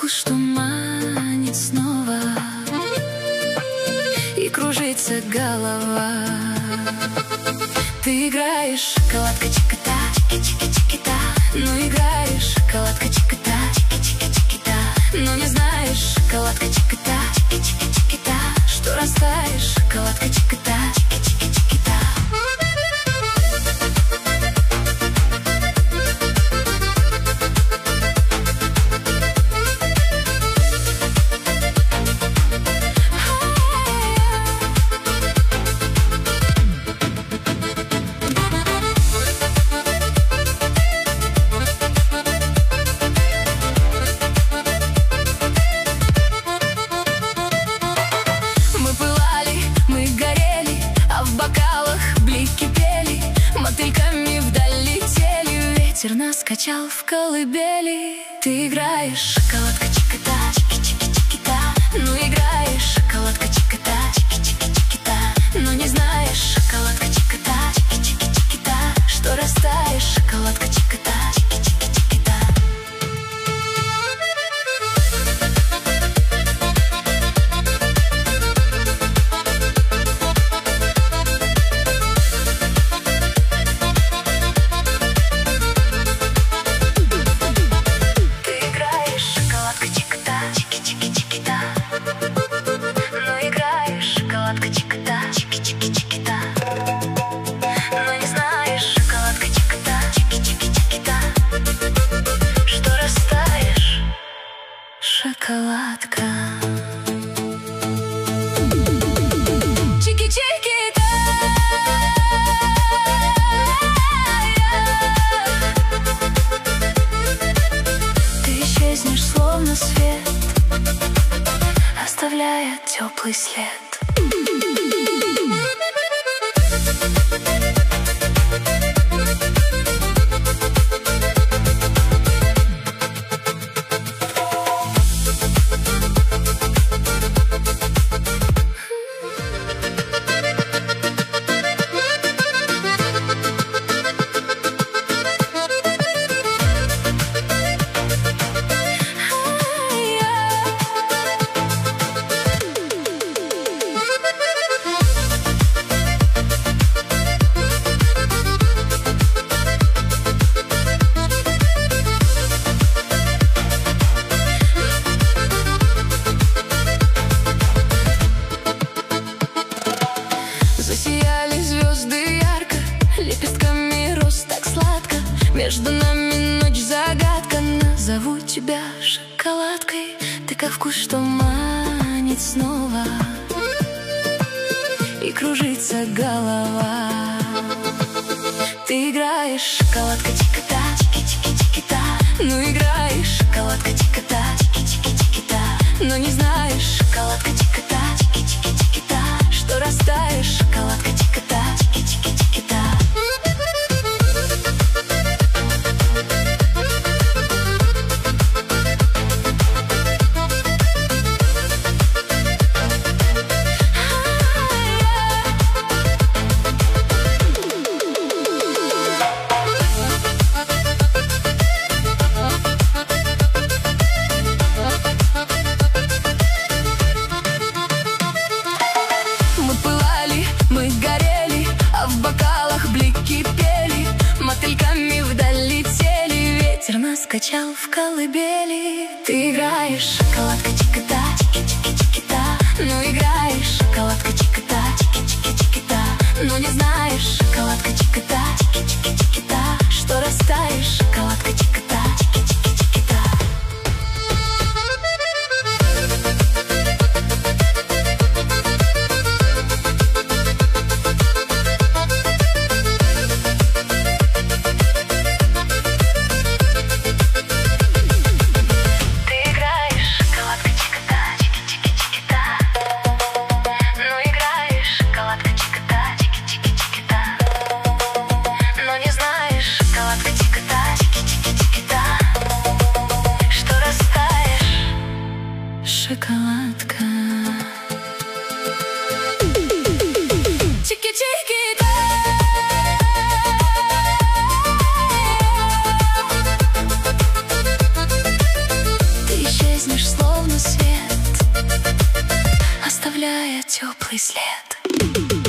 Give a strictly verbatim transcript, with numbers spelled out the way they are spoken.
вкус, что манит снова, и кружится голова. Ты играешь, шоколадка чикота, чики-чики-чики-та. Ну играешь, шоколадка чикота, чики-чики-чики-та. Но не знаешь, шоколадка чикота, чики-чики-чики-та, что растаешь, шоколадка чикота, чики-чики-чики-та. Ветер нас качал в колыбели. Ты играешь, шоколадка чикота, чики-чики-чики-та. Ну играешь, шоколадка чикота, чики-чики-чики-та. Но не знаешь, шоколадка чикота, чики-чики-чики-та, что растаешь, шоколадка чикота, чики-чики-чики-та. Шоколадка. Чики-чики-та. Ты исчезнешь, словно свет, оставляя теплый след. Засияли звезды ярко, лепестками роз так сладко. Между нами ночь загадка. Назову тебя шоколадкой. Ты как вкус, что манит снова, и кружится голова. Ты играешь, шоколадка чикота, чики-чики-чики-та. Ну играешь, шоколадка чикота, чики-чики-чики-та. Но не знаешь, шоколадка чикота, чики-чики-чики-та, что растаешь, шоколадка чикота, чики-чики-чики-та. Ветер нас качал в колыбели. Ты играешь, шоколадка чикота, чики-чики-чики-та. Ну играешь, шоколадка чикота, чики-чики-чики-та. Но не знаешь, шоколадка чикота, чики-чики-чики-та, что растаешь, шоколадка чикота, чики-чики-чики-та. Шоколадка. Чики-чики-та. Ты исчезнешь, оставляя теплый след.